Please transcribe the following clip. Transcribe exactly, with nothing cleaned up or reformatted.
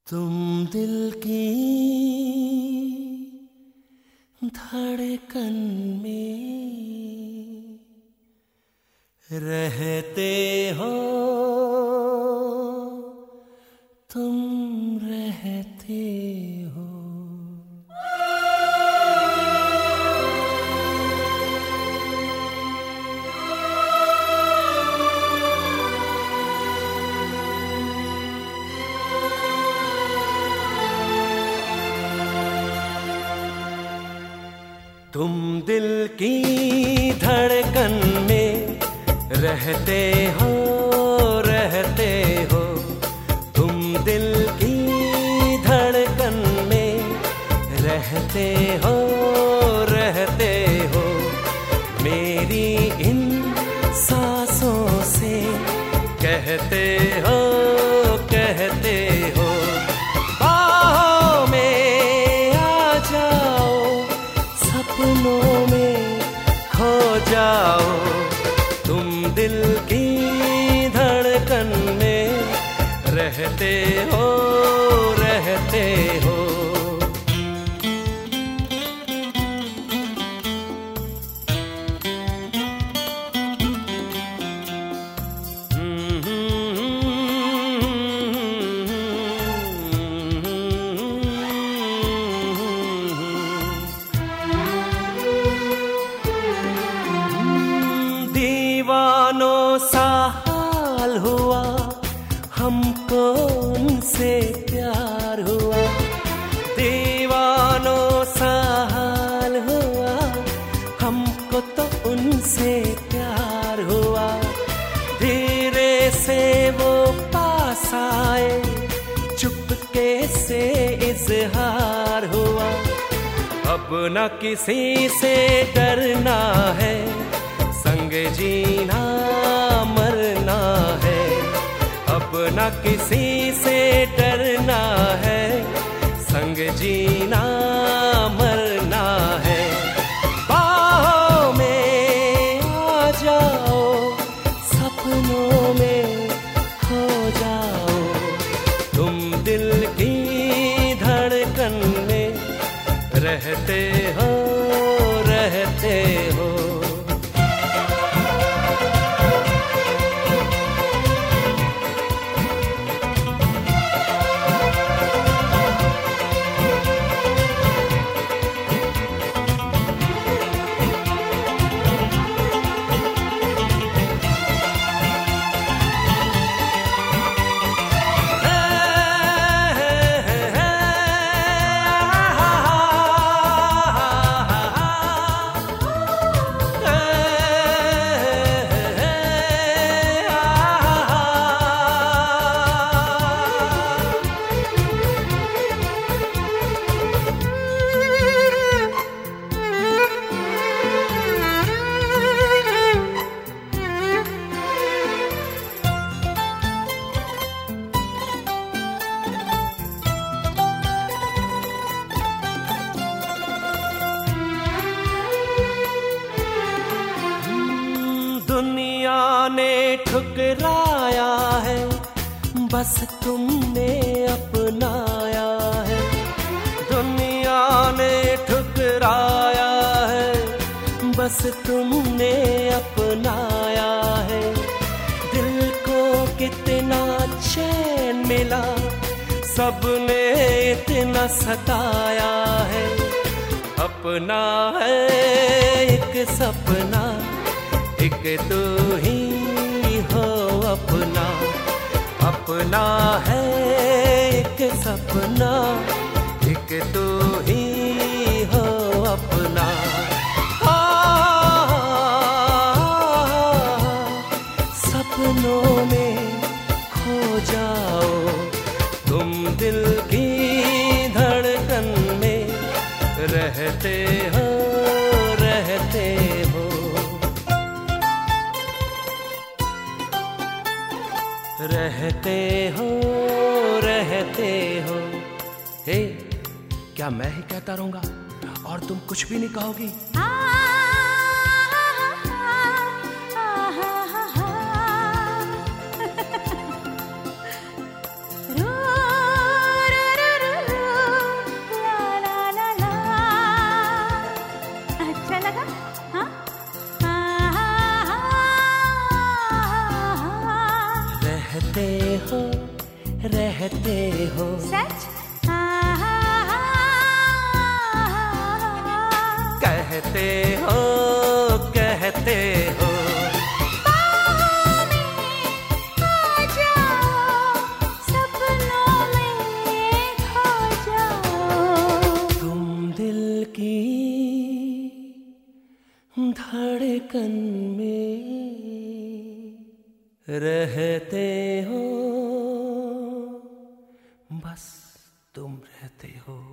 तुम दिल की धड़कन में रहते हो, तुम रहते हो। तुम दिल की धड़कन में रहते हो, रहते हो। तुम दिल की धड़कन में रहते हो, रहते हो। मेरी इन सांसों से कहते हो, कहते हो। बाहों में आ जाओ, सपनों में खो जाओ। तुम दिल की धड़कन में रहते हो, रहते हो। दीवानों सा हाल हुआ, हमको उनसे प्यार हुआ। दीवानों सा हाल हुआ, हमको तो उनसे प्यार हुआ। धीरे से वो पास आए, चुपके से इजहार हुआ। अब न किसी से डरना है, संग जीना मरना है। अब न किसी से डरना है, संग जीना मरना है। बाहों में आ जाओ, सपनों में खो जाओ। तुम दिल की धड़कन में रहते हो, रहते हो। दुनिया ने ठुकराया है, बस तुमने अपनाया है। दुनिया ने ठुकराया है, बस तुमने अपनाया है। दिल को कितना चैन मिला, सबने इतना सताया है। अपना है एक सपना, एक तू ही हो अपना। अपना है एक सपना, एक तू ही हो अपना। हाँ, सपनों में खो जाओ। तुम दिल की धड़कन में रहते हो, रहते हो। रहते हो, रहते हो। हे, क्या मैं ही कहता रहूंगा और तुम कुछ भी नहीं कहोगी? रो रहते हो रहते हो सच कहते हो कहते हो बाहों में आ जाओ, सपनों में खो जाओ। तुम दिल की धड़कन में रहते हो, बस तुम रहते हो।